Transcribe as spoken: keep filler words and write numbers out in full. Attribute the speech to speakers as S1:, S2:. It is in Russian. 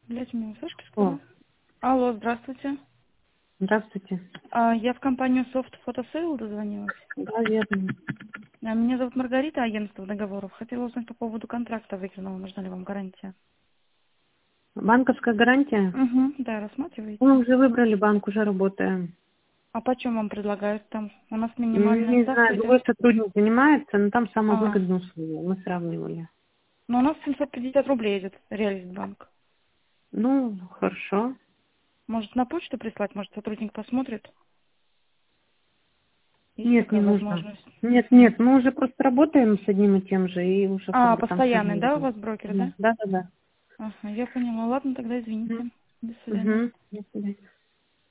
S1: Дайте мне услышки,
S2: О,
S1: сказал. Алло, здравствуйте.
S2: здравствуйте.
S1: А, я в компанию Soft Photo Sale дозвонилась.
S2: Да, верно.
S1: А, Меня зовут Маргарита, агентство договоров. Хотела узнать по поводу контракта выигранного. Нужна ли вам гарантия?
S2: Банковская гарантия?
S1: Угу, да,
S2: Мы
S1: рассматриваете.
S2: уже выбрали банк, уже работаем.
S1: А почем вам предлагают там? У нас
S2: М,
S1: минимальная
S2: Не
S1: ставка
S2: знаю,
S1: идет.
S2: другой сотрудник занимается, но там самые
S1: А,
S2: выгодные условия. Мы сравнивали.
S1: но у нас семьсот пятьдесят рублей идет Реалистбанк.
S2: Ну, хорошо.
S1: Может, на почту прислать? Может, сотрудник посмотрит? Есть
S2: Нет, не
S1: такая
S2: нужно.
S1: возможность?
S2: Нет,
S1: М.
S2: нет, мы уже просто работаем с одним и тем же, и уже как
S1: А,
S2: бы там
S1: постоянный, да, у
S2: сравнивали.
S1: вас брокер,
S2: Да,
S1: да?
S2: да, да. да.
S1: Ага, я поняла. Ладно, тогда извините. До свидания.
S2: Угу. До свидания.